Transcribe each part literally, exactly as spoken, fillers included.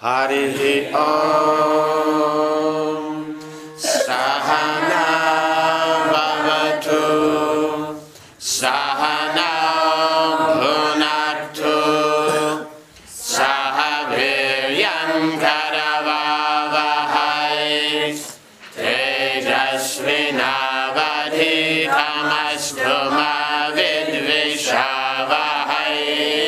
Harihi Om Sahana Bhavatu Sahana Bhunaktu Sahaviryam Karavavahai Tejasvinavadhitamastu ma vidvishavahai.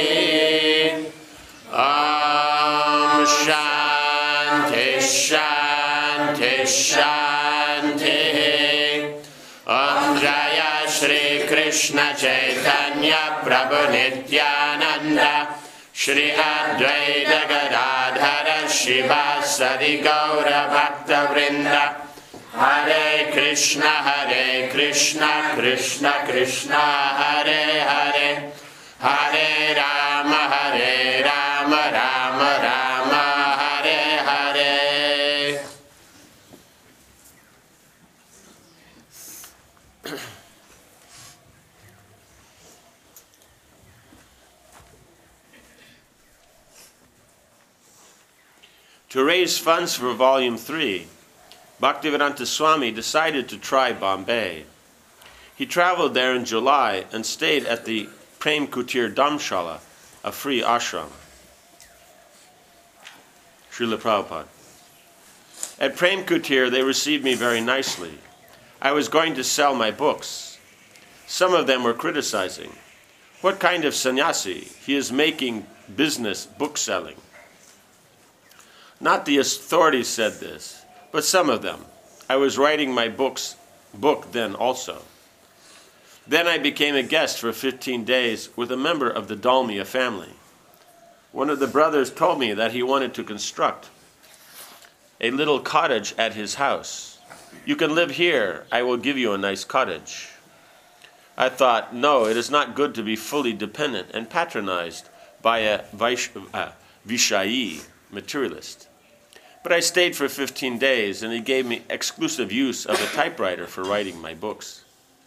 Om Shanti Shanti Shanti. Om Jaya Shri Krishna Chaitanya Prabhu Nityananda Shri Advaita Gadadhara Shivasadi Gaura Bhakta Vrinda. Hare Krishna Hare Krishna Krishna Krishna Hare Hare Hare Rama Hare Rama Rama Rama Hare Hare. To raise funds for Volume three, Bhaktivedanta Swami decided to try Bombay. He traveled there in July and stayed at the Prem Kutir Dhamshala, a free ashram. Srila Prabhupada. At Prem Kutir, they received me very nicely. I was going to sell my books. Some of them were criticizing. What kind of sannyasi? He is making business book selling. Not the authorities said this, but some of them. I was writing my books, book then also. Then I became a guest for fifteen days with a member of the Dalmia family. One of the brothers told me that he wanted to construct a little cottage at his house. You can live here, I will give you a nice cottage. I thought, no, it is not good to be fully dependent and patronized by a Vaish- uh, Vishayi materialist. But I stayed for fifteen days, and he gave me exclusive use of a typewriter for writing my books.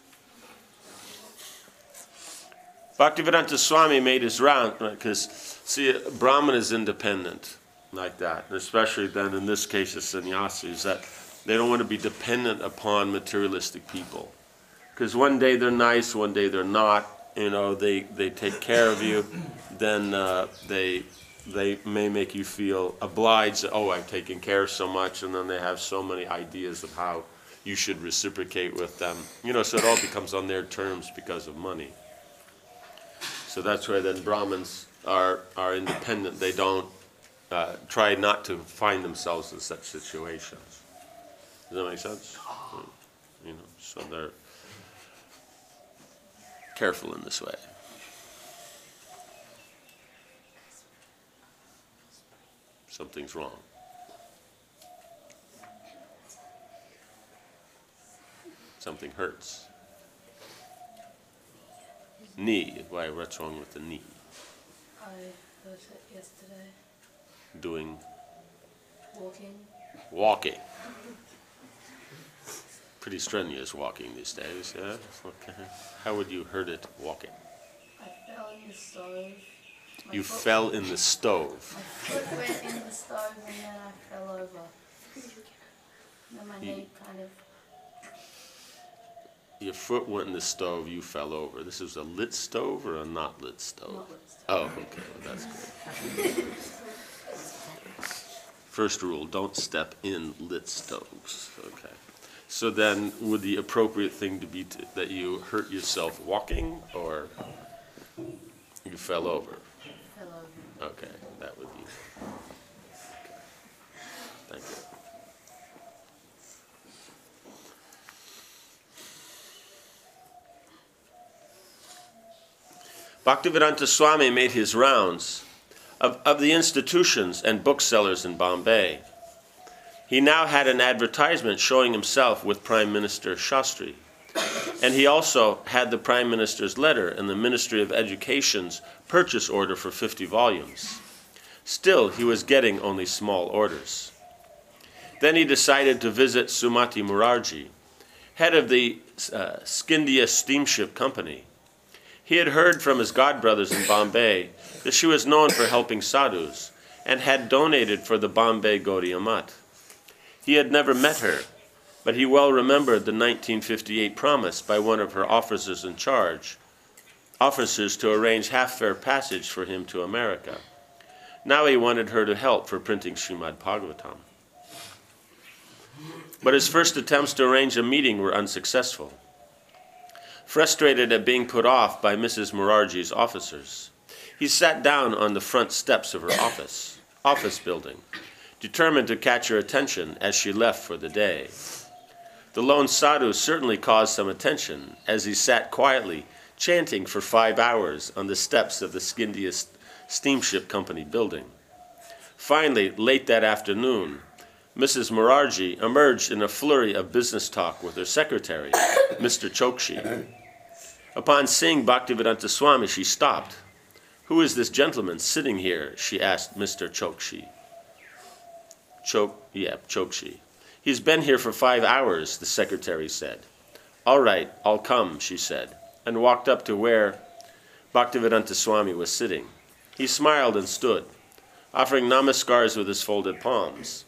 Bhaktivedanta Swami made his round, because, see, Brahman is independent like that, and especially then in this case the sannyasis, that they don't want to be dependent upon materialistic people. Because one day they're nice, one day they're not, you know, they, they take care of you, then uh, they... they may make you feel obliged, oh, I'm taking care so much, and then they have so many ideas of how you should reciprocate with them. You know, so it all becomes on their terms because of money. So that's why then Brahmins are, are independent. They don't uh, try not to find themselves in such situations. Does that make sense? You know, so they're careful in this way. Something's wrong. Something hurts. Knee. Why? What's wrong with the knee? I hurt it yesterday. Doing? Walking. Walking. Pretty strenuous walking these days, yeah? Okay. How would you hurt it walking? I fell in the stove. My You foot, fell in the stove. My foot went in the stove and then I fell over. And then my You- knee kind of... Your foot went in the stove, you fell over. This is a lit stove or a not lit stove? Not lit stove. Oh, okay, well, that's good. First rule, don't step in lit stoves. Okay. So then, would the appropriate thing to be to, that you hurt yourself walking, or you fell over? Fell over. Okay, that would be. Okay. Thank you. Bhaktivedanta Swami made his rounds of, of the institutions and booksellers in Bombay. He now had an advertisement showing himself with Prime Minister Shastri. And he also had the Prime Minister's letter and the Ministry of Education's purchase order for fifty volumes. Still, he was getting only small orders. Then he decided to visit Sumati Murarji, head of the uh, Scindia Steamship Company. He had heard from his godbrothers in Bombay that she was known for helping sadhus, and had donated for the Bombay Gaudiya Math. He had never met her, but he well remembered the nineteen fifty-eight promise by one of her officers in charge, officers to arrange half-fare passage for him to America. Now he wanted her to help for printing Srimad Bhagavatam. But his first attempts to arrange a meeting were unsuccessful. Frustrated at being put off by Missus Morarji's officers, he sat down on the front steps of her office, office building, determined to catch her attention as she left for the day. The lone sadhu certainly caused some attention as he sat quietly chanting for five hours on the steps of the Scindia Steamship Company building. Finally, late that afternoon, Missus Morarji emerged in a flurry of business talk with her secretary, Mister Chokshi. Upon seeing Bhaktivedanta Swami, she stopped. "Who is this gentleman sitting here?" she asked Mister Chokshi. Chok, yeah, Chokshi. "He's been here for five hours, the secretary said. "All right, I'll come," she said, and walked up to where Bhaktivedanta Swami was sitting. He smiled and stood, offering namaskars with his folded palms.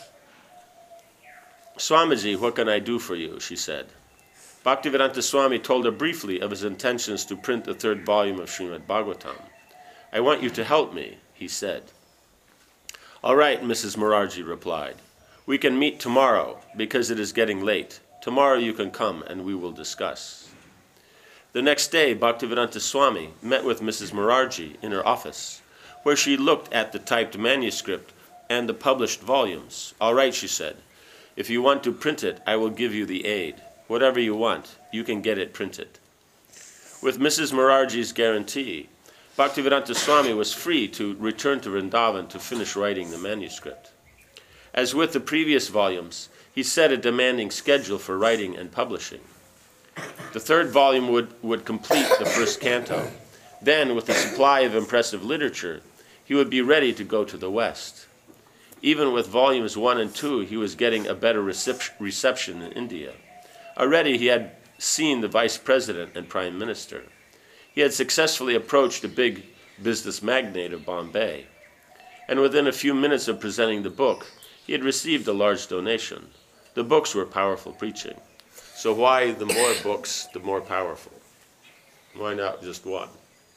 "Swamiji, what can I do for you?" she said. Bhaktivedanta Swami told her briefly of his intentions to print the third volume of Srimad Bhagavatam. "I want you to help me," he said. "All right," Missus Morarji replied. "We can meet tomorrow because it is getting late. Tomorrow you can come and we will discuss." The next day, Bhaktivedanta Swami met with Missus Morarji in her office, where she looked at the typed manuscript and the published volumes. "All right," she said. "If you want to print it, I will give you the aid. Whatever you want, you can get it printed." With Missus Morarji's guarantee, Bhaktivedanta Swami was free to return to Vrindavan to finish writing the manuscript. As with the previous volumes, he set a demanding schedule for writing and publishing. The third volume would, would complete the first canto. Then, with a supply of impressive literature, he would be ready to go to the West. Even with volumes one and two, he was getting a better recep- reception in India. Already he had seen the vice president and prime minister. He had successfully approached a big business magnate of Bombay. And within a few minutes of presenting the book, he had received a large donation. The books were powerful preaching. So why the more books, the more powerful? Why not just one?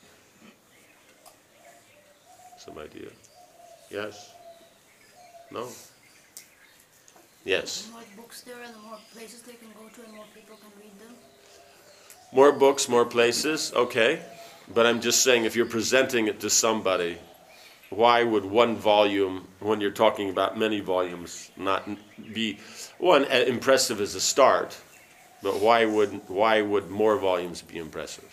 Some idea? Yes? No? Yes. The more books there are, the more places they can go to and more people can read them. More books, more places, okay. But I'm just saying, if you're presenting it to somebody, why would one volume, when you're talking about many volumes, not be, one, impressive as a start, but why would, why would more volumes be impressive?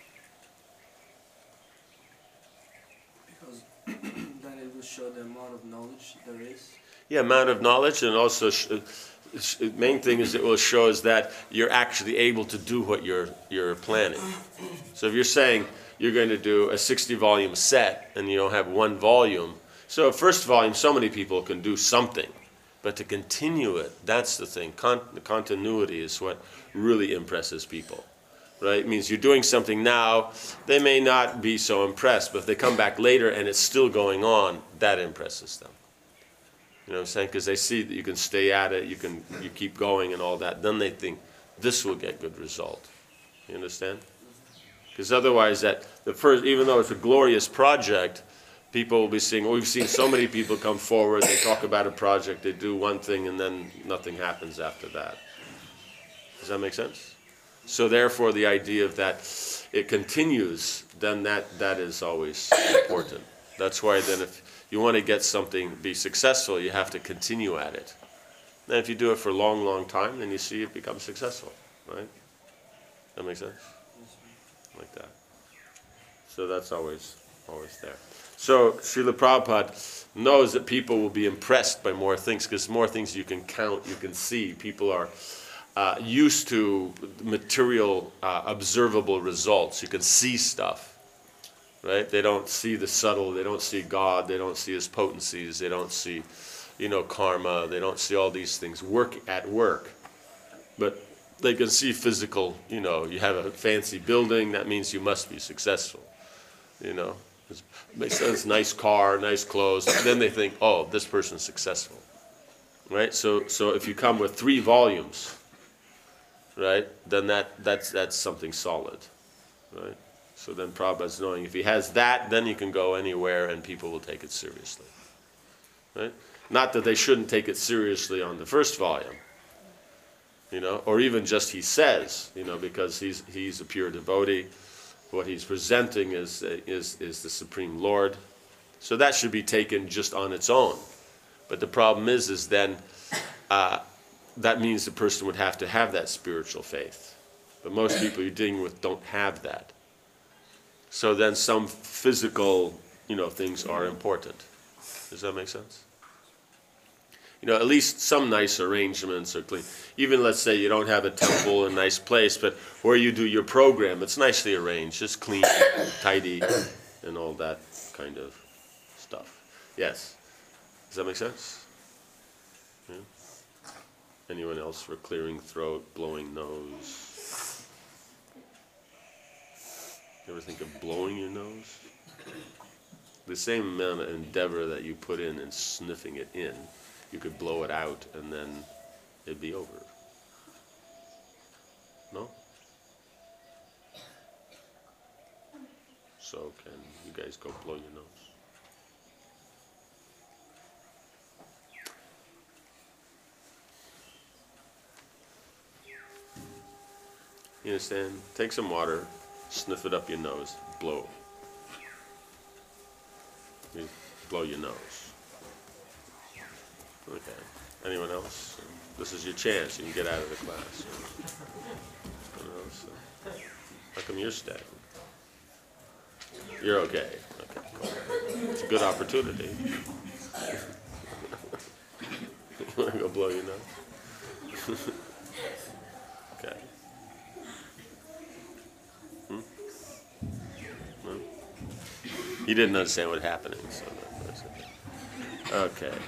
Because then it will show the amount of knowledge there is. Yeah, amount of knowledge, and also sh- sh- main thing is it will show is that you're actually able to do what you're you're planning. So if you're saying you're going to do a sixty volume set and you don't have one volume, so first volume, so many people can do something, but to continue it, that's the thing. Con- the continuity is what really impresses people, right? It means you're doing something now, they may not be so impressed, but if they come back later and it's still going on, that impresses them. You know what I'm saying? Because they see that you can stay at it, you can you keep going and all that. Then they think, this will get good result. You understand? Because otherwise, that the first, even though it's a glorious project, people will be seeing, well, we've seen so many people come forward, they talk about a project, they do one thing, and then nothing happens after that. Does that make sense? So therefore, the idea of that it continues, then that, that is always important. That's why then if you want to get something, be successful, you have to continue at it. Then if you do it for a long, long time, then you see it becomes successful, right? That makes sense? Like that. So that's always, always there. So Srila Prabhupada knows that people will be impressed by more things, because more things you can count, you can see. People are uh, used to material, uh, observable results. You can see stuff. Right? They don't see the subtle, they don't see God, they don't see his potencies, they don't see, you know, karma, they don't see all these things work at work. But they can see physical, you know, you have a fancy building, that means you must be successful, you know. They say it's nice car, nice clothes. Then they think, oh, this person's successful, right? So, so if you come with three volumes, right, then that that's that's something solid, right? So then Prabhupada's knowing if he has that, then you can go anywhere and people will take it seriously, right? Not that they shouldn't take it seriously on the first volume, you know, or even just he says, you know, because he's he's a pure devotee. What he's presenting is, is, is the Supreme Lord. So that should be taken just on its own. But the problem is, is then uh, that means the person would have to have that spiritual faith. But most people you're dealing with don't have that. So then some physical, you know, things are important. Does that make sense? You know, at least some nice arrangements are clean. Even let's say you don't have a temple, a nice place, but where you do your program, it's nicely arranged, just clean, tidy, and all that kind of stuff. Yes? Does that make sense? Yeah? Anyone else for clearing throat, blowing nose? You ever think of blowing your nose? The same amount of endeavor that you put in and sniffing it in, you could blow it out and then it'd be over. No? So can you guys go blow your nose? You understand? Take some water, sniff it up your nose, blow. You blow your nose. Okay. Anyone else? This is your chance. You can get out of the class. Anyone else? How come you're staying? You're okay. Okay, cool. It's a good opportunity. You want to go blow your nose? Okay. Hmm? No? You didn't understand what happened, so that's okay. Okay.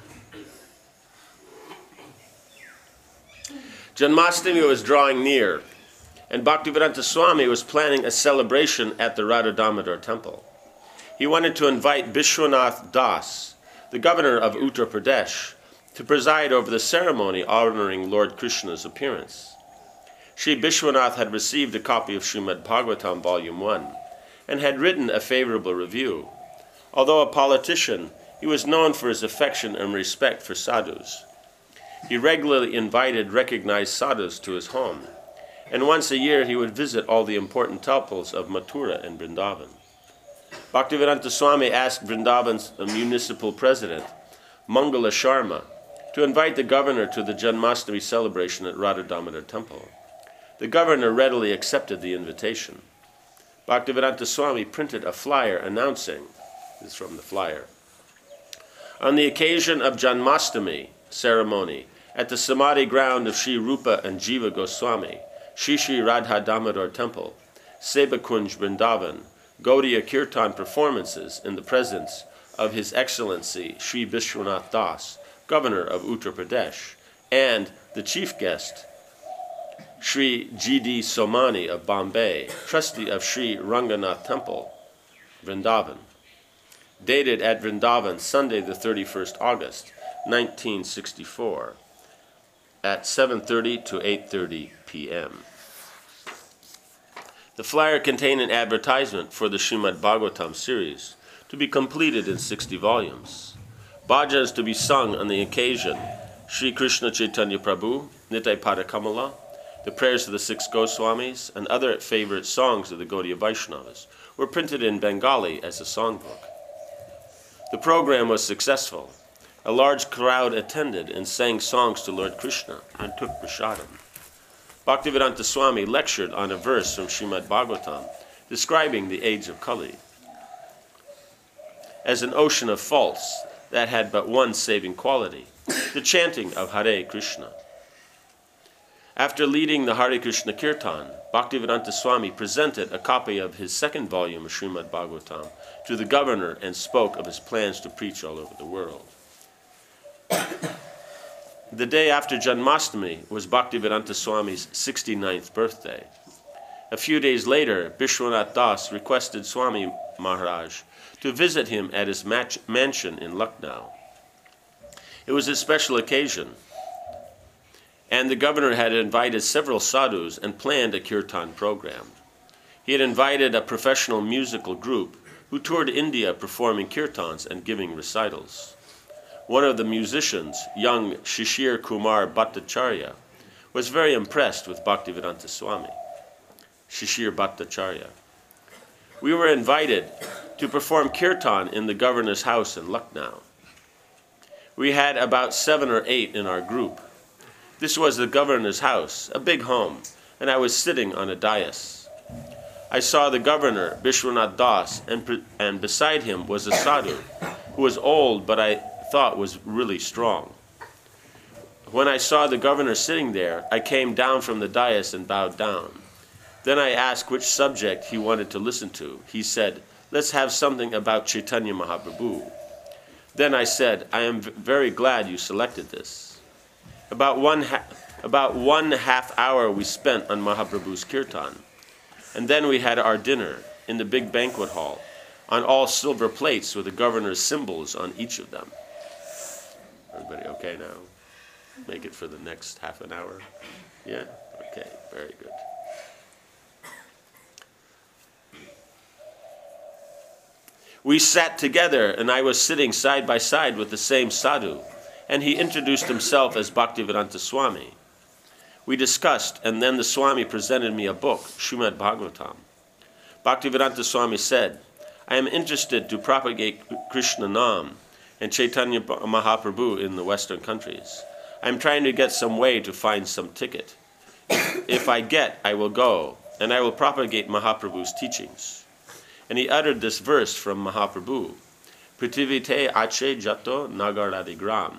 Janmashtami was drawing near, and Bhaktivedanta Swami was planning a celebration at the Radha Damodar temple. He wanted to invite Bishwanath Das, the governor of Uttar Pradesh, to preside over the ceremony honoring Lord Krishna's appearance. Shri Bishwanath had received a copy of Srimad Bhagavatam Volume one and had written a favorable review. Although a politician, he was known for his affection and respect for sadhus. He regularly invited recognized sadhus to his home, and once a year he would visit all the important temples of Mathura and Vrindavan. Bhaktivedanta Swami asked Vrindavan's municipal president, Mangala Sharma, to invite the governor to the Janmashtami celebration at Radha Damodar temple. The governor readily accepted the invitation. Bhaktivedanta Swami printed a flyer announcing, this is from the flyer, on the occasion of Janmashtami ceremony at the Samadhi ground of Sri Rupa and Jiva Goswami, Shri Shri Radha Damodar temple, Sebakunj Vrindavan, Gaudiya Kirtan performances in the presence of His Excellency Shri Bishwanath Das, governor of Uttar Pradesh, and the chief guest, Shri G D Somani of Bombay, trustee of Shri Ranganath Temple, Vrindavan. Dated at Vrindavan, Sunday the thirty-first August, nineteen sixty-four, at seven thirty to eight thirty p m The flyer contained an advertisement for the Srimad Bhagavatam series, to be completed in sixty volumes. Bhajans to be sung on the occasion, Sri Krishna Chaitanya Prabhu, Nitai Padakamala, the prayers of the six Goswamis, and other favorite songs of the Gaudiya Vaishnavas were printed in Bengali as a songbook. The program was successful. A large crowd attended and sang songs to Lord Krishna and took prasadam. Bhaktivedanta Swami lectured on a verse from Srimad Bhagavatam describing the age of Kali as an ocean of faults that had but one saving quality, the chanting of Hare Krishna. After leading the Hare Krishna Kirtan, Bhaktivedanta Swami presented a copy of his second volume of Srimad Bhagavatam to the governor and spoke of his plans to preach all over the world. The day after Janmashtami was Bhaktivedanta Swami's sixty-ninth birthday. A few days later, Bishwanath Das requested Swami Maharaj to visit him at his mat- mansion in Lucknow. It was a special occasion, and the governor had invited several sadhus and planned a kirtan program. He had invited a professional musical group who toured India performing kirtans and giving recitals. One of the musicians, young Shishir Kumar Bhattacharya, was very impressed with Bhaktivedanta Swami. Shishir Bhattacharya. We were invited to perform kirtan in the governor's house in Lucknow. We had about seven or eight in our group. This was the governor's house, a big home, and I was sitting on a dais. I saw the governor, Vishwanath Das, and, and beside him was a sadhu, who was old but I thought was really strong. When I saw the governor sitting there, I came down from the dais and bowed down. Then I asked which subject he wanted to listen to. He said, "Let's have something about Chaitanya Mahaprabhu." Then I said, "I am v- very glad you selected this." About one, ha- about one half hour we spent on Mahaprabhu's kirtan. And then we had our dinner in the big banquet hall, on all silver plates with the governor's symbols on each of them. Everybody okay now? Make it for the next half an hour? Yeah? Okay, very good. We sat together, and I was sitting side by side with the same sadhu, and he introduced himself as Bhaktivedanta Swami. We discussed, and then the Swami presented me a book, Srimad Bhagavatam. Bhaktivedanta Swami said, "I am interested to propagate Krishna Nam and Chaitanya Mahaprabhu in the Western countries. I am trying to get some way to find some ticket. If I get, I will go, and I will propagate Mahaprabhu's teachings." And he uttered this verse from Mahaprabhu, "Prithivite ache jato nagaradigram.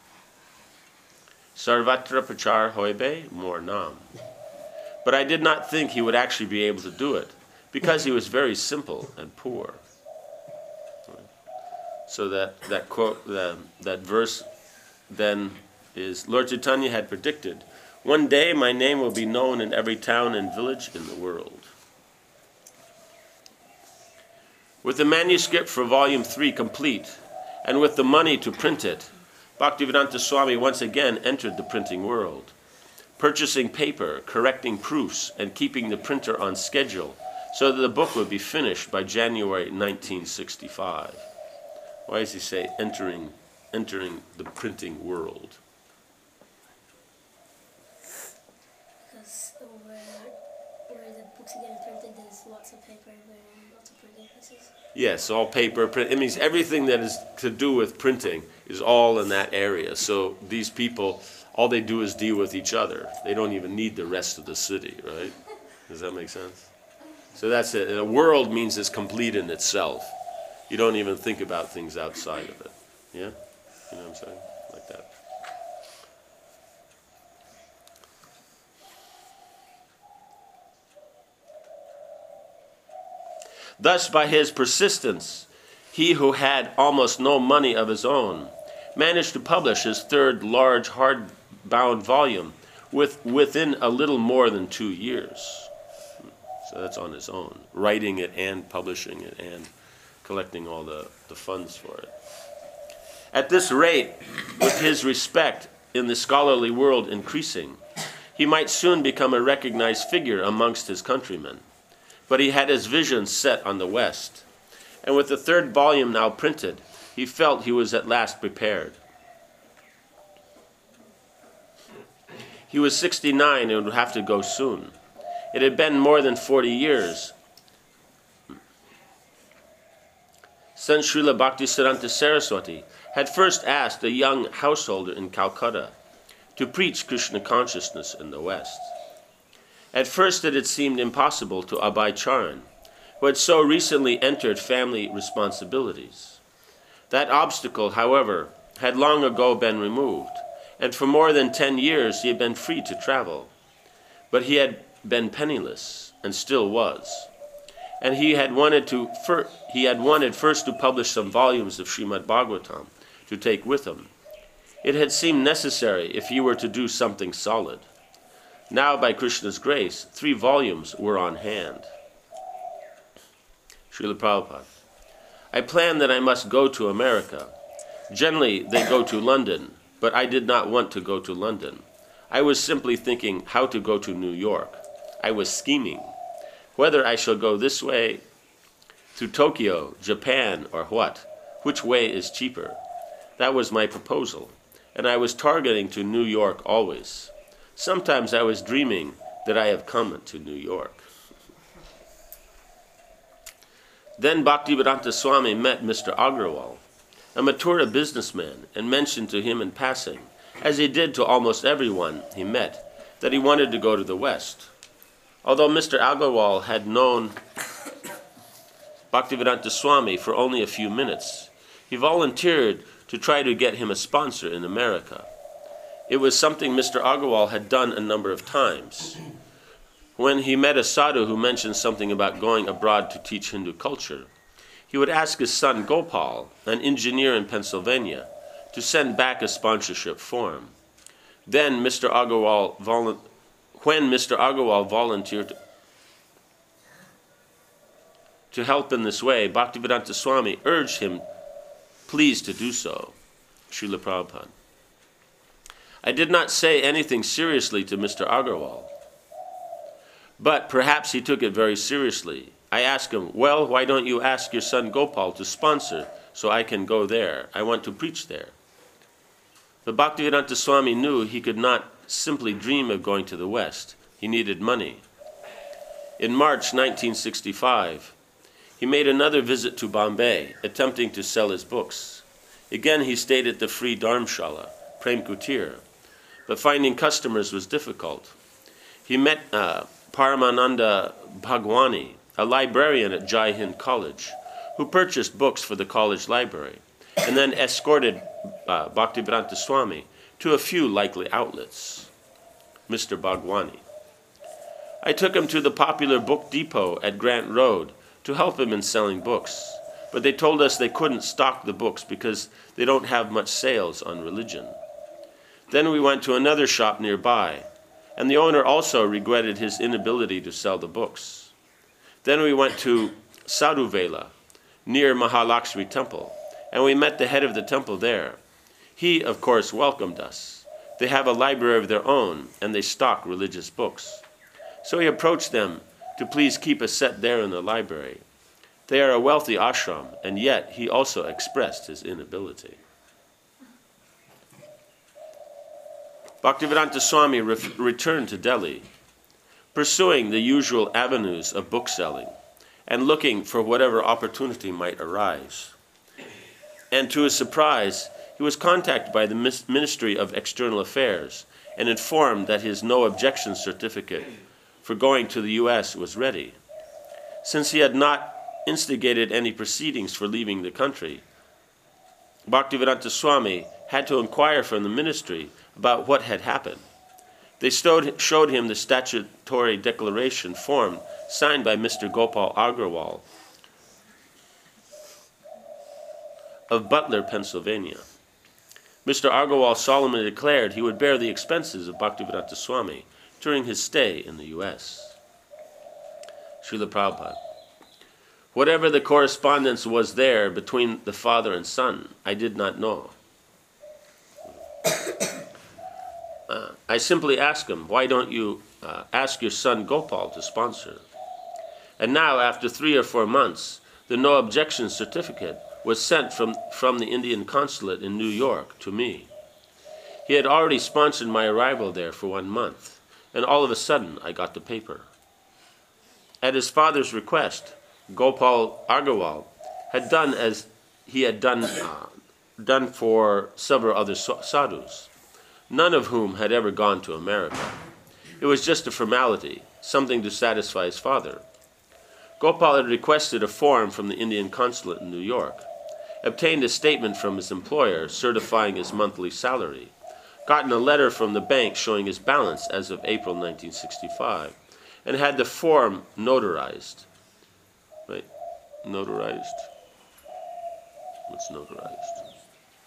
Sarvatra prachar hoibe mor nam." But I did not think he would actually be able to do it, because he was very simple and poor. So that, that quote, the, that verse then is, Lord Chaitanya had predicted, "One day my name will be known in every town and village in the world." With the manuscript for volume three complete, and with the money to print it, Bhaktivedanta Swami once again entered the printing world, purchasing paper, correcting proofs, and keeping the printer on schedule so that the book would be finished by January nineteen sixty-five. Why does he say entering, entering the printing world? Because where, where the books are getting printed, there's lots of paper and lots of printing presses. Yes, all paper, print. It means everything that is to do with printing is all in that area. So these people, all they do is deal with each other. They don't even need the rest of the city, right? Does that make sense? So that's it. And a world means it's complete in itself. You don't even think about things outside of it. Yeah? You know what I'm saying? Like that. Thus, by his persistence, he who had almost no money of his own managed to publish his third large hardbound volume with, within a little more than two years. So that's on his own, writing it and publishing it and collecting all the, the funds for it. At this rate, with his respect in the scholarly world increasing, he might soon become a recognized figure amongst his countrymen. But he had his vision set on the West, and with the third volume now printed, he felt he was at last prepared. He was sixty-nine and would have to go soon. It had been more than forty years since Srila Bhaktisiddhanta Saraswati had first asked a young householder in Calcutta to preach Krishna consciousness in the West. At first it had seemed impossible to Abhay Charan, who had so recently entered family responsibilities. That obstacle, however, had long ago been removed, and for more than ten years he had been free to travel. But he had been penniless, and still was. And he had wanted to fir- he had wanted first to publish some volumes of Srimad Bhagavatam to take with him. It had seemed necessary if he were to do something solid. Now, by Krishna's grace, three volumes were on hand. Srila Prabhupada. I planned that I must go to America. Generally, they go to London, but I did not want to go to London. I was simply thinking how to go to New York. I was scheming. Whether I shall go this way, to Tokyo, Japan, or what, which way is cheaper? That was my proposal, and I was targeting to New York always. Sometimes I was dreaming that I have come to New York. Then Bhaktivedanta Swami met Mister Agrawal, a Mathura businessman, and mentioned to him in passing, as he did to almost everyone he met, that he wanted to go to the West. Although Mister Agrawal had known Bhaktivedanta Swami for only a few minutes, he volunteered to try to get him a sponsor in America. It was something Mister Agrawal had done a number of times. When he met a sadhu who mentioned something about going abroad to teach Hindu culture, he would ask his son Gopal, an engineer in Pennsylvania, to send back a sponsorship form. Then Mister Agrawal, volu- when Mister Agrawal volunteered to help in this way, Bhaktivedanta Swami urged him, please to do so. Srila Prabhupada. I did not say anything seriously to Mister Agrawal, but perhaps he took it very seriously. I asked him, well, why don't you ask your son Gopal to sponsor so I can go there? I want to preach there. But Bhaktivedanta Swami knew he could not simply dream of going to the West. He needed money. In March nineteen sixty-five, he made another visit to Bombay, attempting to sell his books. Again, he stayed at the free Dharmshala, Prem Kutir, but finding customers was difficult. He met uh, Paramananda Bhagwani, a librarian at Jai Hind College, who purchased books for the college library, and then escorted uh, Bhaktivedanta Swami to a few likely outlets. Mister Bhagwani. I took him to the popular book depot at Grant Road to help him in selling books, but they told us they couldn't stock the books because they don't have much sales on religion. Then we went to another shop nearby, and the owner also regretted his inability to sell the books. Then we went to Sadhuvela, near Mahalakshmi Temple, and we met the head of the temple there. He, of course, welcomed us. They have a library of their own, and they stock religious books. So he approached them to please keep a set there in the library. They are a wealthy ashram, and yet he also expressed his inability. Bhaktivedanta Swami re- returned to Delhi, pursuing the usual avenues of bookselling and looking for whatever opportunity might arise. And to his surprise, he was contacted by the Ministry of External Affairs and informed that his no objection certificate for going to the U S was ready. Since he had not instigated any proceedings for leaving the country, Bhaktivedanta Swami had to inquire from the ministry about what had happened. They stowed, showed him the statutory declaration form signed by Mister Gopal Agrawal of Butler, Pennsylvania. Mister Agrawal solemnly declared he would bear the expenses of Bhaktivedanta Swami during his stay in the U S. Srila Prabhupada. Whatever the correspondence was there between the father and son, I did not know. Uh, I simply asked him, why don't you uh, ask your son Gopal to sponsor? And now, after three or four months, the no objection certificate was sent from, from the Indian consulate in New York to me. He had already sponsored my arrival there for one month, and all of a sudden I got the paper. At his father's request, Gopal Agrawal had done as he had done, uh, done for several other sadhus, none of whom had ever gone to America. It was just a formality, something to satisfy his father. Gopal had requested a form from the Indian consulate in New York, obtained a statement from his employer certifying his monthly salary, gotten a letter from the bank showing his balance as of April nineteen sixty-five, and had the form notarized. Right? Notarized? What's notarized?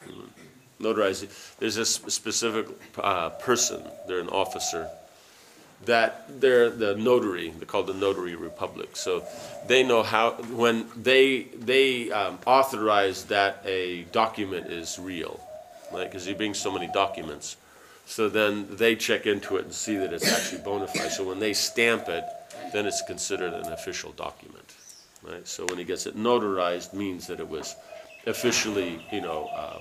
Hmm. Notarized. There's a specific uh, person, they're an officer, that they're the notary. They're called the notary republic. So they know how when they they um, authorize that a document is real, right? Because he brings so many documents. So then they check into it and see that it's actually bona fide. So when they stamp it, then it's considered an official document, right? So when he gets it notarized, means that it was officially, you know, uh,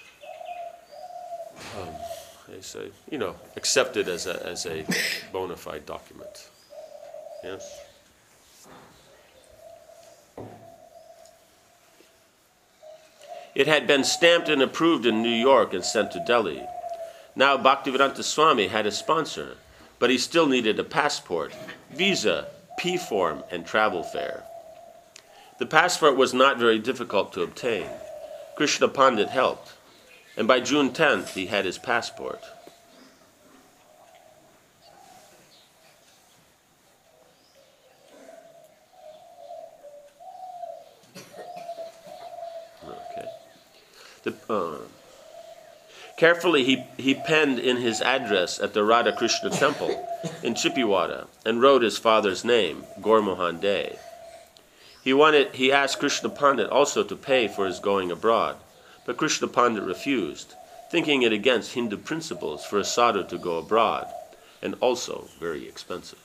um, they say, you know, accepted as a as a bona fide document. Yes. It had been stamped and approved in New York and sent to Delhi. Now Bhaktivedanta Swami had a sponsor, but he still needed a passport, visa, P-form, and travel fare. The passport was not very difficult to obtain. Krishna Pandit helped, and by June tenth he had his passport. Okay. The, uh, Carefully, he, he penned in his address at the Radha Krishna temple in Chippiwada and wrote his father's name, Gormohan Dey. He wanted, he asked Krishna Pandit also to pay for his going abroad, but Krishna Pandit refused, thinking it against Hindu principles for a sadhu to go abroad, and also very expensive.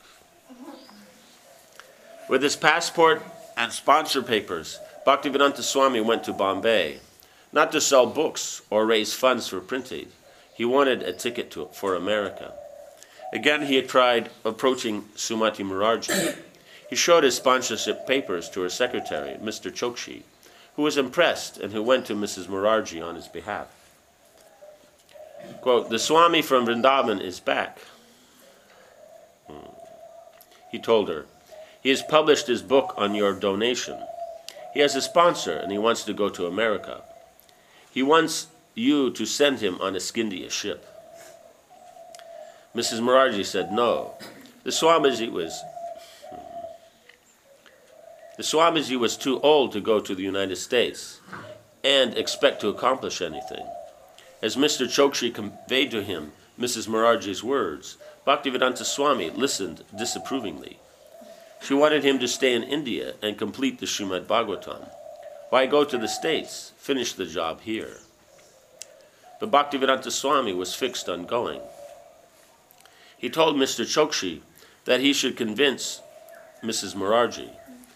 With his passport and sponsor papers, Bhaktivedanta Swami went to Bombay, not to sell books or raise funds for printing. He wanted a ticket to, for America. Again, he had tried approaching Sumati Murarji. He showed his sponsorship papers to her secretary, Mister Chokshi, who was impressed and who went to Missus Murarji on his behalf. Quote, "The Swami from Vrindavan is back," hmm. he told her. "He has published his book on your donation. He has a sponsor and he wants to go to America. He wants you to send him on a Scindia ship." Missus Murarji said no. The Swamiji was the Swamiji was too old to go to the United States and expect to accomplish anything. As Mister Chokshi conveyed to him Missus Murarji's words, Bhaktivedanta Swami listened disapprovingly. She wanted him to stay in India and complete the Srimad Bhagavatam. Why go to the States? Finish the job here. But Bhaktivedanta Swami was fixed on going. He told Mister Chokshi that he should convince Missus Murarji.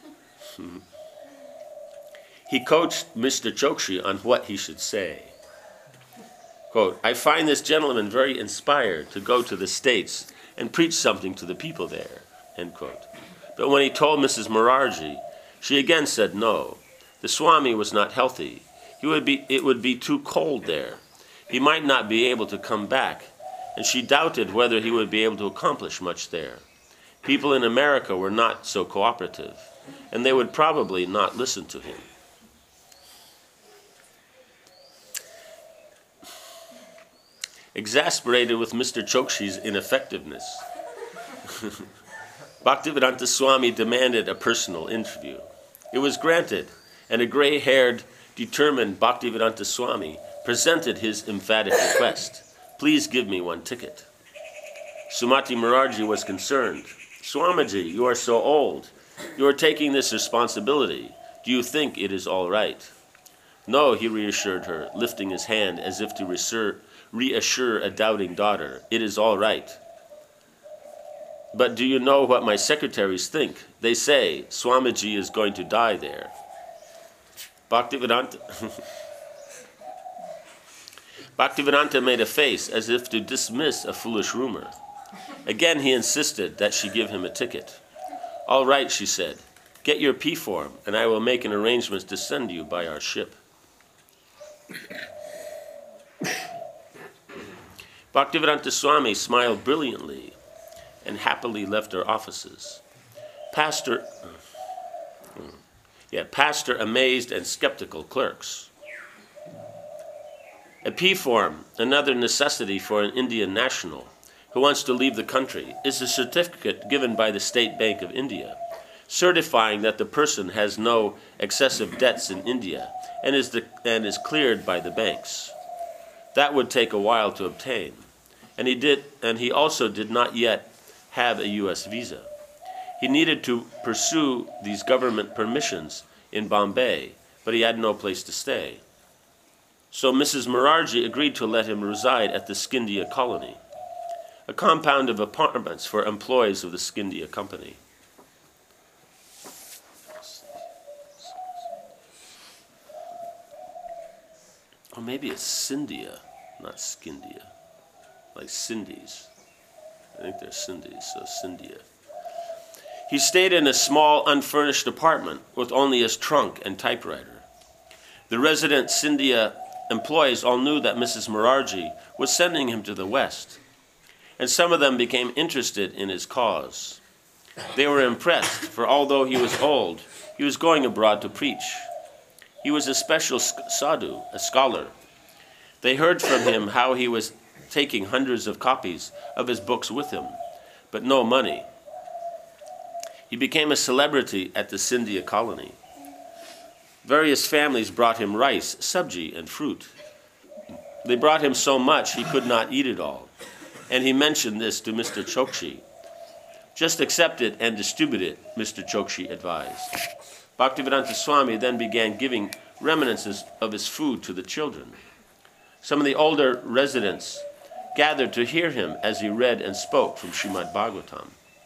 He coached Mister Chokshi on what he should say. Quote, "I find this gentleman very inspired to go to the States and preach something to the people there," end quote. But when he told Missus Murarji, she again said no. The Swami was not healthy. He would be, it would be too cold there. He might not be able to come back, and she doubted whether he would be able to accomplish much there. People in America were not so cooperative, and they would probably not listen to him. Exasperated with Mister Chokshi's ineffectiveness, Bhaktivedanta Swami demanded a personal interview. It was granted, and a gray-haired, determined Bhaktivedanta Swami presented his emphatic request, "Please give me one ticket." Sumati Murarji was concerned. "Swamiji, you are so old. You are taking this responsibility. Do you think it is all right?" "No," he reassured her, lifting his hand as if to reassure, reassure a doubting daughter. "It is all right. But do you know what my secretaries think? They say Swamiji is going to die there." Bhaktivedanta, Bhaktivedanta made a face as if to dismiss a foolish rumor. Again he insisted that she give him a ticket. "All right," she said. "Get your P-form, and I will make an arrangement to send you by our ship." Bhaktivedanta Swami smiled brilliantly and happily left her offices. Pastor... Yeah, pastor amazed and skeptical clerks. A P-form, another necessity for an Indian national who wants to leave the country, is a certificate given by the State Bank of India, certifying that the person has no excessive debts in India and is, the, and is cleared by the banks. That would take a while to obtain, and he did, and he also did not yet have a U S visa. He needed to pursue these government permissions in Bombay, but he had no place to stay. So Missus Morarji agreed to let him reside at the Scindia colony, a compound of apartments for employees of the Scindia company. Or maybe it's Scindia, not Scindia, like Cindy's. I think they're Cindy's, so Scindia. He stayed in a small, unfurnished apartment with only his trunk and typewriter. The resident Scindia employees all knew that Missus Morarji was sending him to the West, and some of them became interested in his cause. They were impressed, for although he was old, he was going abroad to preach. He was a special sadhu, a scholar. They heard from him how he was taking hundreds of copies of his books with him, but no money. He became a celebrity at the Scindia colony. Various families brought him rice, sabji, and fruit. They brought him so much he could not eat it all, and he mentioned this to Mister Chokshi. Just accept it and distribute it, Mister Chokshi advised. Bhaktivedanta Swami then began giving reminiscences of his food to the children. Some of the older residents gathered to hear him as he read and spoke from Srimad Bhagavatam.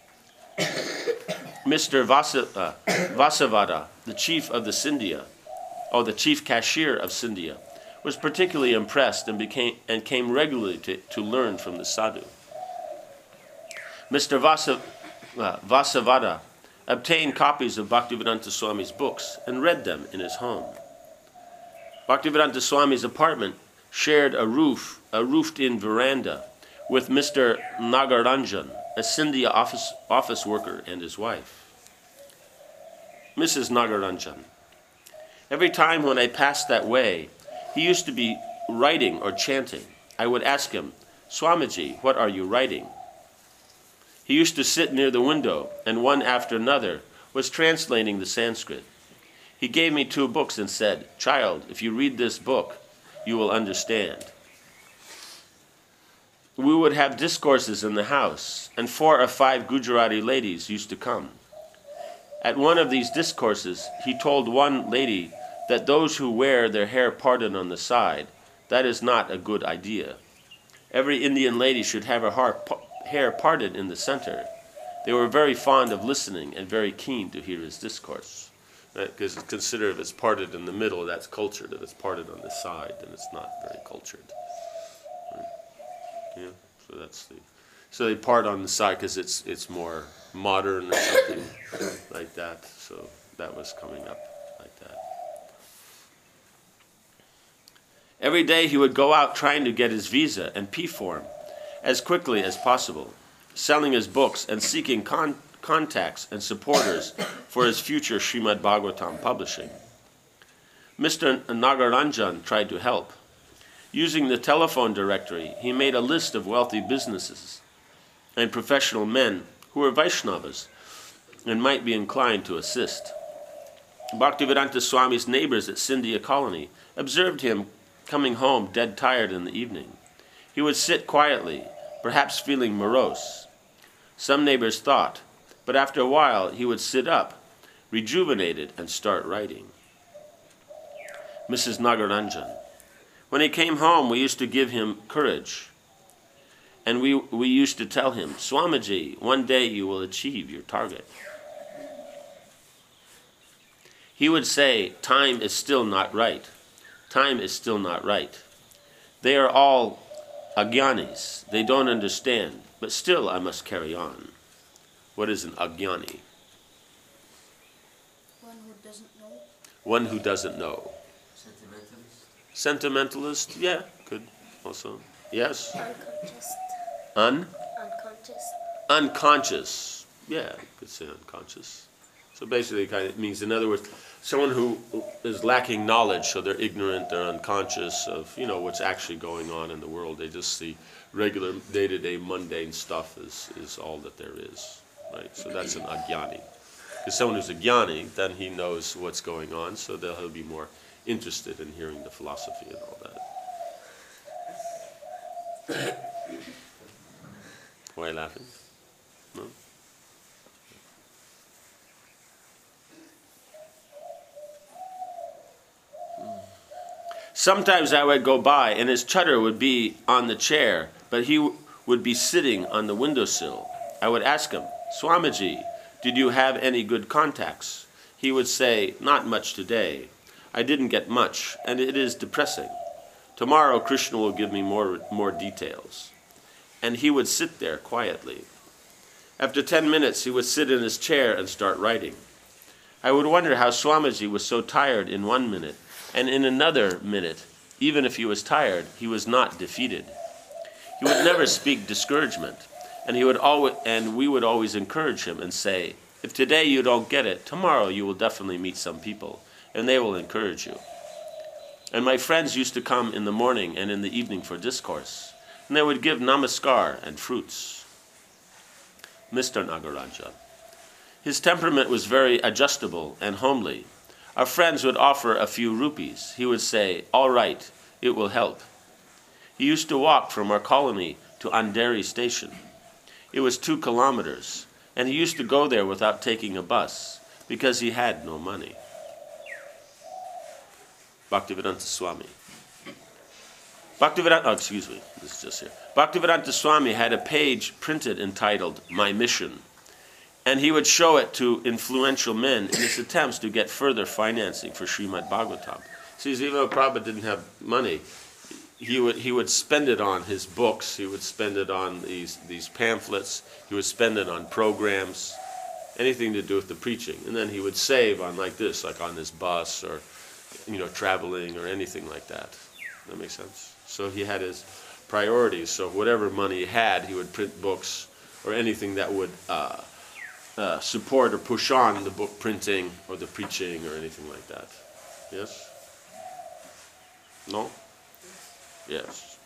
Mister Vasa, uh, Vasavada, the chief of the Scindia, or the chief cashier of Scindia, was particularly impressed and became and came regularly to, to learn from the sadhu. Mister Vasa, uh, Vasavada obtained copies of Bhaktivedanta Swami's books and read them in his home. Bhaktivedanta Swami's apartment shared a roof, a roofed-in veranda, with Mister Nagaranjan, a Scindia office, office worker, and his wife. Missus Nagaranjan. Every time when I passed that way, he used to be writing or chanting. I would ask him, Swamiji, what are you writing? He used to sit near the window, and one after another was translating the Sanskrit. He gave me two books and said, Child, if you read this book, you will understand. We would have discourses in the house, and four or five Gujarati ladies used to come. At one of these discourses, he told one lady that those who wear their hair parted on the side, that is not a good idea. Every Indian lady should have her hair parted in the center. They were very fond of listening and very keen to hear his discourse. Because it's considered if it's parted in the middle, that's cultured. If it's parted on the side, then it's not very cultured. Right? Yeah, so that's the. So they part on the side because it's it's more modern or something like that. So that was coming up like that. Every day he would go out trying to get his visa and P form as quickly as possible, selling his books and seeking con- contacts and supporters for his future Srimad Bhagavatam publishing. Mister Nagaranjan tried to help. Using the telephone directory, he made a list of wealthy businesses and professional men who were Vaishnavas and might be inclined to assist. Bhaktivedanta Swami's neighbors at Scindia colony observed him coming home dead tired in the evening. He would sit quietly, perhaps feeling morose. Some neighbors thought, but after a while he would sit up, rejuvenated, and start writing. Missus Nagaranjan. When he came home, we used to give him courage. And we, we used to tell him, Swamiji, one day you will achieve your target. He would say, time is still not right. Time is still not right. They are all agyanis. They don't understand. But still I must carry on. What is an agyani? One who doesn't know. One who doesn't know. Sentimentalist. Sentimentalist? Yeah, could also. Yes. Unconscious. Un? Unconscious. Unconscious. Yeah, you could say unconscious. So basically it kind of means, in other words, someone who is lacking knowledge, so they're ignorant, they're unconscious of, you know, what's actually going on in the world. They just see regular day-to-day mundane stuff is, is all that there is. Right? So that's an agyani. Because someone who's a jnani, then he knows what's going on, so they'll, he'll be more interested in hearing the philosophy and all that. Why are you laughing? No? Sometimes I would go by and his chutter would be on the chair, but he w- would be sitting on the windowsill. I would ask him, Swamiji, did you have any good contacts? He would say, not much today. I didn't get much, and it is depressing. Tomorrow Krishna will give me more, more details. And he would sit there quietly. After ten minutes, he would sit in his chair and start writing. I would wonder how Swamiji was so tired in one minute, and in another minute, even if he was tired, he was not defeated. He would never speak discouragement, and he would always, and we would always encourage him and say, if today you don't get it, tomorrow you will definitely meet some people, and they will encourage you. And my friends used to come in the morning and in the evening for discourse, and they would give namaskar and fruits. Mister Nagaraja. His temperament was very adjustable and homely. Our friends would offer a few rupees. He would say, all right, it will help. He used to walk from our colony to Andheri station. It was two kilometers, and he used to go there without taking a bus because he had no money. Bhaktivedanta Swami. Bhaktivedanta, oh, excuse me, this is just here. Bhaktivedanta Swami had a page printed entitled My Mission, and he would show it to influential men in his attempts to get further financing for Srimad Bhagavatam. See, even though Prabhupada didn't have money, he would he would spend it on his books, he would spend it on these, these pamphlets, he would spend it on programs, anything to do with the preaching. And then he would save on like this, like on his bus or, you know, traveling or anything like that. That makes sense? So he had his priorities. So whatever money he had, he would print books or anything that would uh, uh, support or push on the book printing or the preaching or anything like that. Yes? No? Yes.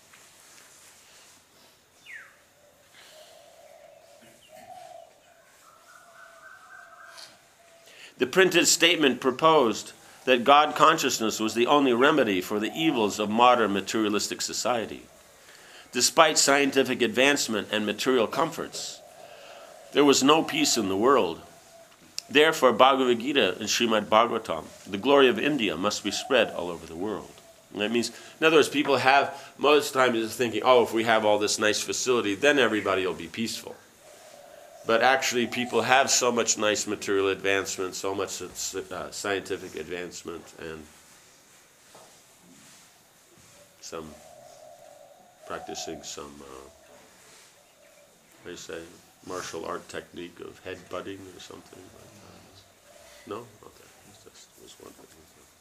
The printed statement proposed that God consciousness was the only remedy for the evils of modern materialistic society. Despite scientific advancement and material comforts, there was no peace in the world. Therefore, Bhagavad Gita and Srimad Bhagavatam, the glory of India, must be spread all over the world. And that means, in other words, people have, most times is thinking, oh, if we have all this nice facility, then everybody will be peaceful. But actually, people have so much nice material advancement, so much uh, scientific advancement, and some practicing some, uh, what do you say, martial art technique of head butting or something like that. No? Okay. That's just, that's one thing.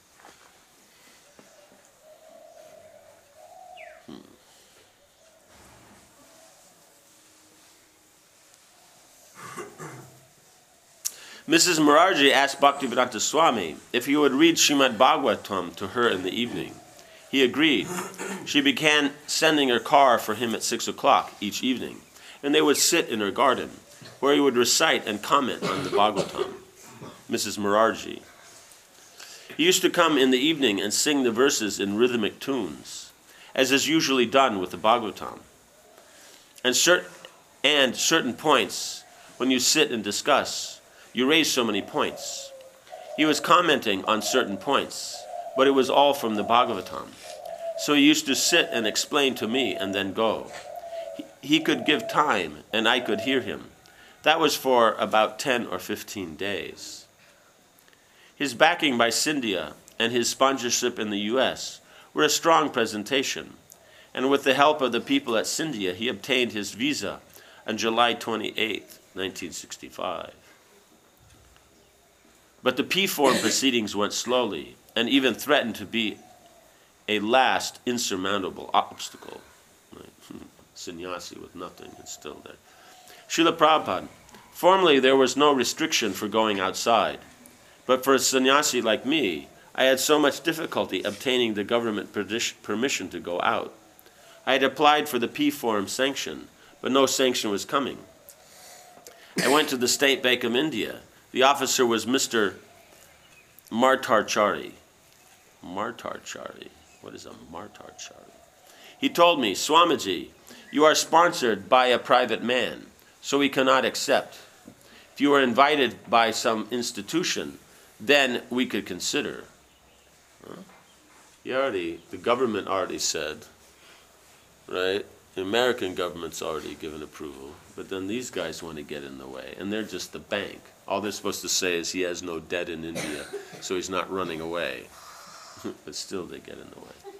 Missus Morarji asked Bhaktivedanta Swami if he would read Srimad Bhagavatam to her in the evening. He agreed. She began sending her car for him at six o'clock each evening, and they would sit in her garden, where he would recite and comment on the Bhagavatam. Missus Morarji. He used to come in the evening and sing the verses in rhythmic tunes, as is usually done with the Bhagavatam. And, cert- and certain points, when you sit and discuss, you raise so many points. He was commenting on certain points, but it was all from the Bhagavatam. So he used to sit and explain to me and then go. He, he could give time, and I could hear him. That was for about ten or fifteen days. His backing by Scindia and his sponsorship in the U S were a strong presentation, and with the help of the people at Scindia, he obtained his visa on July twenty-eighth, nineteen sixty-five. But the P-form proceedings went slowly and even threatened to be a last insurmountable obstacle. Right? Sannyasi with nothing is still there. Srila Prabhupada, formerly there was no restriction for going outside, but for a sannyasi like me, I had so much difficulty obtaining the government permission to go out. I had applied for the P-form sanction, but no sanction was coming. I went to the State Bank of India. The officer was Mister Martarchari. Martarchari. What is a Martarchari? He told me, Swamiji, you are sponsored by a private man, So we cannot accept. If you were invited by some institution, then we could consider. Huh? You already, the government already said, right? The American government's already given approval, but then these guys want to get in the way, and they're just the bank. All they're supposed to say is he has no debt in India, so he's not running away. But still they get in the way.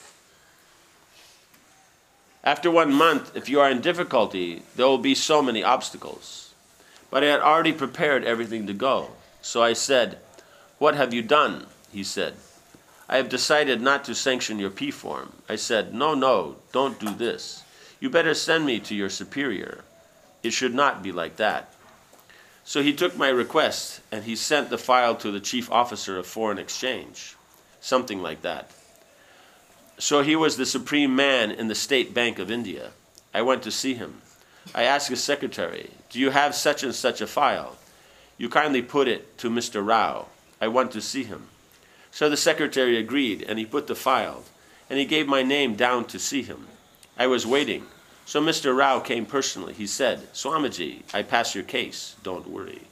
After one month, if you are in difficulty, there will be so many obstacles. But I had already prepared everything to go. So I said, "What have you done?" He said, "I have decided not to sanction your P form." I said, "No, no, don't do this. You better send me to your superior. It should not be like that." So he took my request, and he sent the file to the chief officer of foreign exchange, something like that. So he was the supreme man in the State Bank of India. I went to see him. I asked his secretary, "Do you have such and such a file? You kindly put it to Mister Rao. I want to see him." So the secretary agreed, and he put the file, and he gave my name down to see him. I was waiting. So Mister Rao came personally. He said, "Swamiji, I pass your case. Don't worry."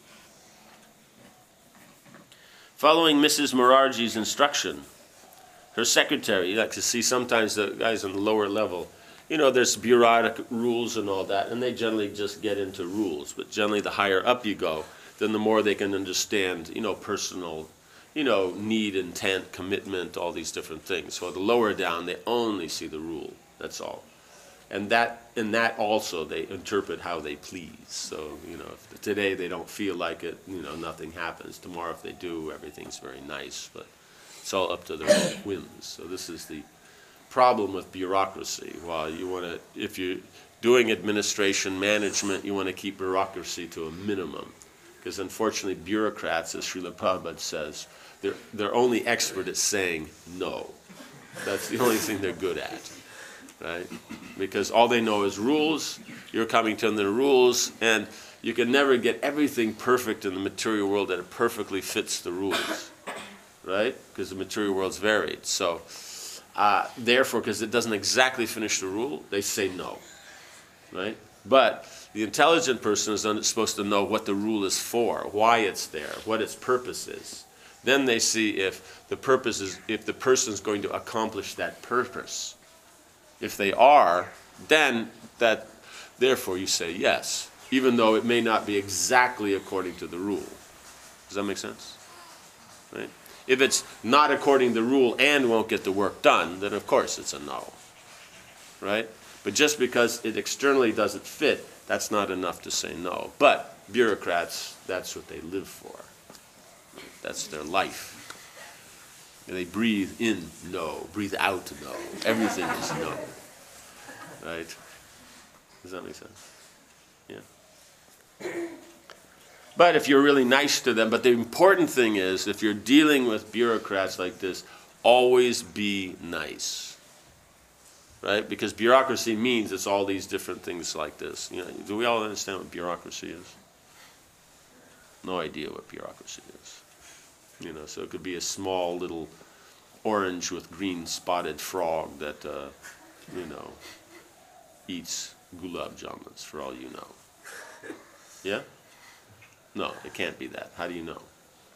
Following Missus Morarji's instruction, her secretary, you like to see sometimes the guys on the lower level, you know, there's bureaucratic rules and all that, and they generally just get into rules. But generally the higher up you go, then the more they can understand, you know, personal, you know, need, intent, commitment, all these different things. So the lower down, they only see the rule. That's all. And that, in that also, they interpret how they please. So, you know, if today they don't feel like it, you know, nothing happens. Tomorrow if they do, everything's very nice. But it's all up to their own whims. So this is the problem with bureaucracy. While you want to, if you're doing administration management, you want to keep bureaucracy to a minimum. Because unfortunately, bureaucrats, as Srila Prabhupada says, they're, they're only expert at saying no. That's the only thing they're good at. Right? Because all they know is rules, you're coming to them the rules, and you can never get everything perfect in the material world that it perfectly fits the rules. Right? Because the material world's varied. So, uh, therefore, because it doesn't exactly finish the rule, they say no. Right? But the intelligent person is supposed to know what the rule is for, why it's there, what its purpose is. Then they see if the purpose is, if the person is going to accomplish that purpose. If they are, then that, therefore you say yes, even though it may not be exactly according to the rule. Does that make sense? Right? If it's not according to the rule and won't get the work done, then of course it's a no. Right? But just because it externally doesn't fit, that's not enough to say no. But bureaucrats, that's what they live for. That's their life. They breathe in no, breathe out no. Everything is no. Right? Does that make sense? Yeah. But if you're really nice to them, but the important thing is, if you're dealing with bureaucrats like this, always be nice. Right? Because bureaucracy means it's all these different things like this. You know, do we all understand what bureaucracy is? No idea what bureaucracy is. You know, so it could be a small little orange with green spotted frog that, uh, you know, eats gulab jamuns, for all you know. Yeah? No, it can't be that. How do you know?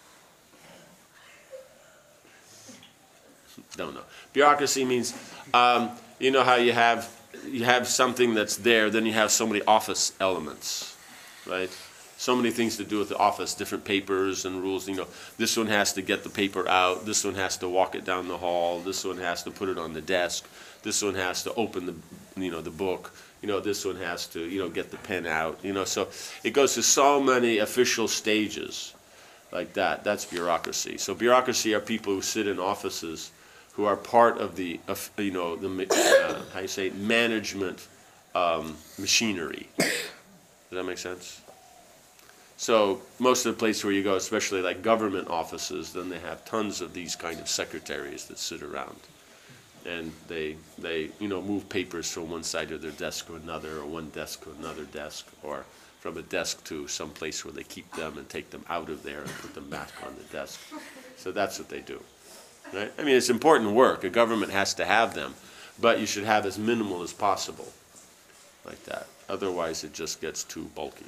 Don't know. Bureaucracy means, um, you know how you have, you have something that's there, then you have so many office elements, right? So many things to do with the office, different papers and rules. You know, this one has to get the paper out. This one has to walk it down the hall. This one has to put it on the desk. This one has to open the, you know, the book. You know, this one has to, you know, get the pen out. You know, so it goes through so many official stages like that. That's bureaucracy. So bureaucracy are people who sit in offices who are part of the, uh, you know, the uh, how you say management um, machinery. Does that make sense? So most of the places where you go, especially like government offices, then they have tons of these kind of secretaries that sit around. And they, they you know, move papers from one side of their desk to another, or one desk to another desk, or from a desk to some place where they keep them and take them out of there and put them back on the desk. So that's what they do. Right? I mean, it's important work. A government has to have them, but you should have as minimal as possible, like that. Otherwise, it just gets too bulky.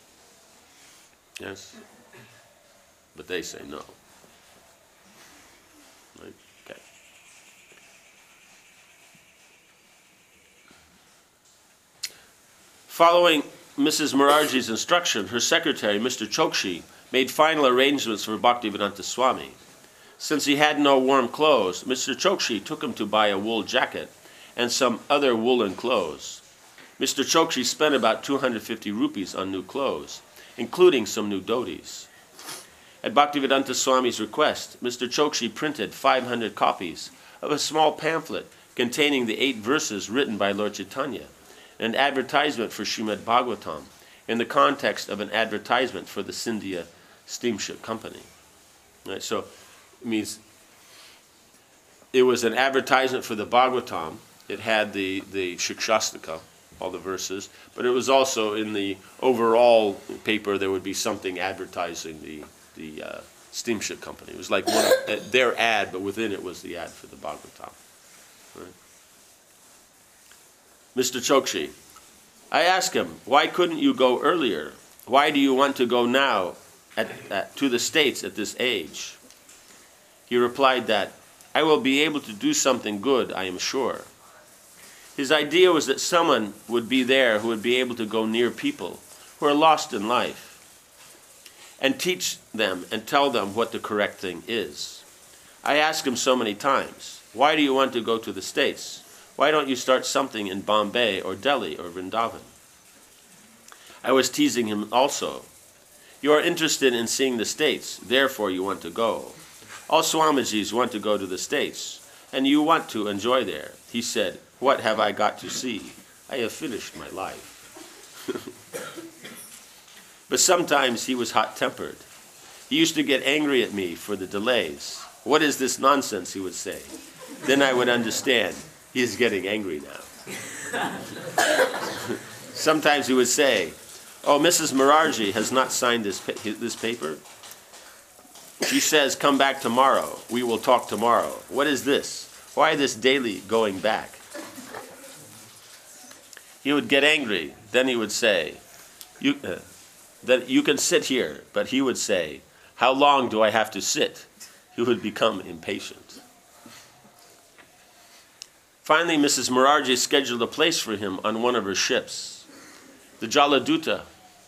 Yes? But they say no. Right? Okay. Following Missus Morarji's instruction, her secretary, Mister Chokshi, made final arrangements for Bhaktivedanta Swami. Since he had no warm clothes, Mister Chokshi took him to buy a wool jacket and some other woolen clothes. Mister Chokshi spent about two hundred fifty rupees on new clothes, including some new dhotis. At Bhaktivedanta Swami's request, Mister Chokshi printed five hundred copies of a small pamphlet containing the eight verses written by Lord Chaitanya, an advertisement for Srimad Bhagavatam in the context of an advertisement for the Scindia Steamship Company. Right, so it means it was an advertisement for the Bhagavatam. It had the, the Shikshastika, all the verses, but it was also in the overall paper there would be something advertising the, the uh, steamship company. It was like one of, uh, their ad, but within it was the ad for the Bhagavatam. Right? Mister Chokshi, I asked him, why couldn't you go earlier? Why do you want to go now at, at, to the States at this age? He replied that, I will be able to do something good, I am sure. His idea was that someone would be there who would be able to go near people who are lost in life and teach them and tell them what the correct thing is. I asked him so many times, why do you want to go to the States? Why don't you start something in Bombay or Delhi or Vrindavan? I was teasing him also. You are interested in seeing the States, therefore you want to go. All Swamijis want to go to the States, and you want to enjoy there. He said, what have I got to see? I have finished my life. But sometimes he was hot-tempered. He used to get angry at me for the delays. What is this nonsense, he would say. Then I would understand. He is getting angry now. Sometimes he would say, oh, Missus Morarji has not signed this, pa this paper. She says, come back tomorrow. We will talk tomorrow. What is this? Why this daily going back? He would get angry. Then he would say, you, uh, that you can sit here. But he would say, how long do I have to sit? He would become impatient. Finally, Missus Morarji scheduled a place for him on one of her ships, the Jaladuta,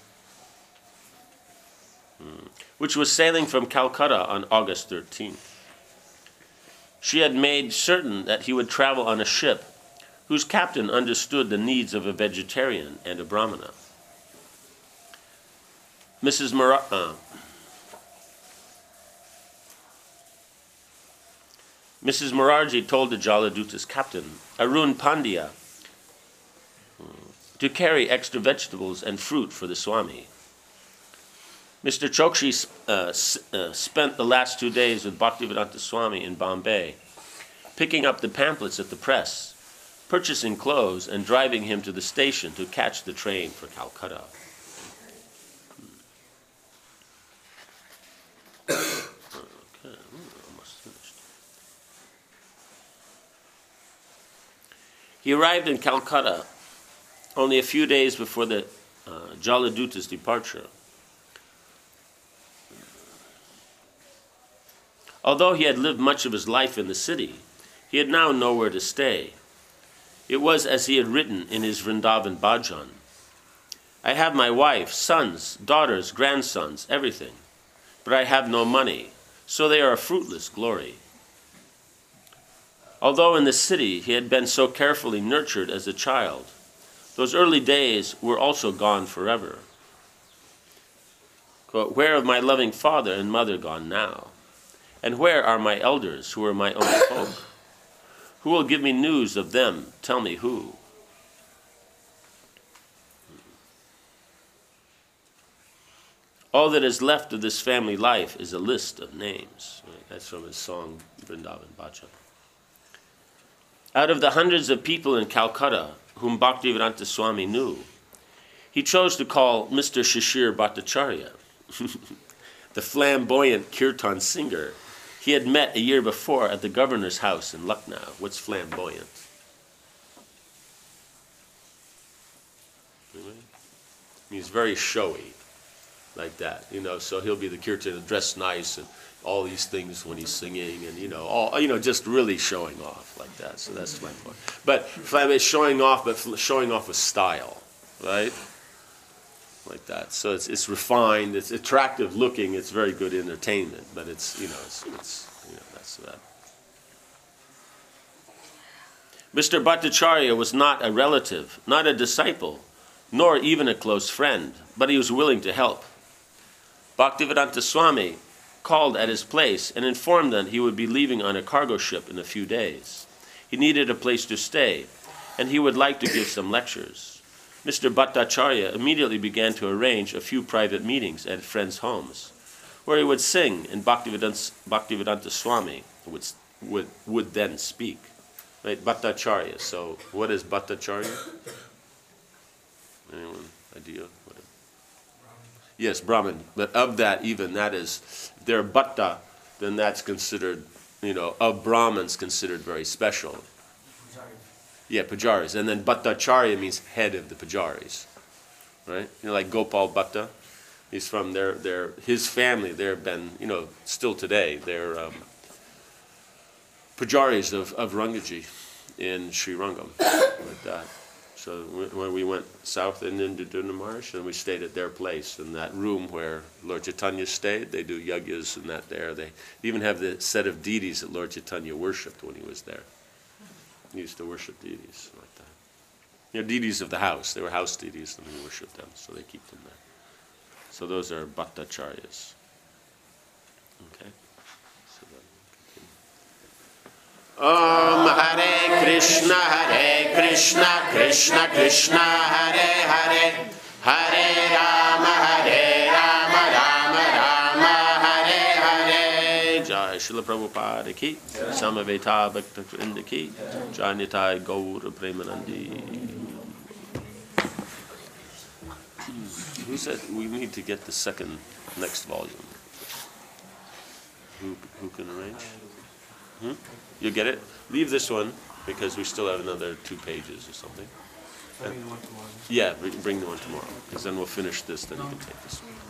which was sailing from Calcutta on August thirteenth. She had made certain that he would travel on a ship whose captain understood the needs of a vegetarian and a brahmana. Missus Mora uh, Missus Morarji told the Jaladuta's captain, Arun Pandya, to carry extra vegetables and fruit for the Swami. Mister Chokshi uh, uh, spent the last two days with Bhaktivedanta Swami in Bombay, picking up the pamphlets at the press, purchasing clothes, and driving him to the station to catch the train for Calcutta. Okay, almost finished. He arrived in Calcutta only a few days before the uh, Jaladuta's departure. Although he had lived much of his life in the city, he had now nowhere to stay. It was as he had written in his Vrindavan Bhajan, I have my wife, sons, daughters, grandsons, everything, but I have no money, so they are a fruitless glory. Although in the city he had been so carefully nurtured as a child, those early days were also gone forever. Quote, where have my loving father and mother gone now? And where are my elders who are my own folk? Who will give me news of them? Tell me who. All that is left of this family life is a list of names. Right? That's from his song, Vrindavan Bhajan. Out of the hundreds of people in Calcutta whom Bhaktivedanta Swami knew, he chose to call Mister Shishir Bhattacharya, the flamboyant kirtan singer he had met a year before at the governor's house in Lucknow. What's flamboyant? He's very showy, like that, you know. So he'll be the kirtan dressed nice and all these things when he's singing, and you know, all you know, just really showing off like that. So that's my point. But it's showing off, but showing off with style, right? Like that. So it's it's refined, it's attractive looking, it's very good entertainment, but it's you know it's, it's you know that's that. Mister Bhattacharya was not a relative, not a disciple, nor even a close friend, but he was willing to help. Bhaktivedanta Swami called at his place and informed them he would be leaving on a cargo ship in a few days. He needed a place to stay, and he would like to give some lectures. Mister Bhattacharya immediately began to arrange a few private meetings at friends' homes, where he would sing and Bhaktivedanta, Bhaktivedanta Swami would, would, would then speak. Right, Bhattacharya. So what is Bhattacharya? Anyone idea? What is? Yes, Brahmin. But of that, even that is, if they're Bhatta, then that's considered, you know, of Brahmins considered very special. Yeah, Pujaris. And then Bhattacharya means head of the Pujaris. Right? You know, like Gopal Bhatta. He's from their, their his family. They've been, you know, still today, they're um, Pujaris of, of Rangaji in Sri Rangam, like that. So when we went south in Indraduna Marsh, and we stayed at their place in that room where Lord Chaitanya stayed, they do yagyas and that there. They even have the set of deities that Lord Chaitanya worshipped when he was there. He used to worship deities like that. You know, deities of the house. They were house deities, and he worshipped them, so they keep them there. So those are Bhattacharyas. Okay. Om Hare Krishna, Hare Krishna, Krishna Krishna, Hare Hare, Hare Rama, Hare Rama, Rama Rama, Hare Hare. Jai Srila Prabhupada ki, Samaveta Bhakta ki, Jai Nitai Gaur Premanandi. Who said we need to get the second, next volume? Who, who can arrange? Hmm? You get it? Leave this one, because we still have another two pages or something. Bring the one tomorrow. Yeah, bring, bring the one tomorrow, because then we'll finish this, then you can take this one.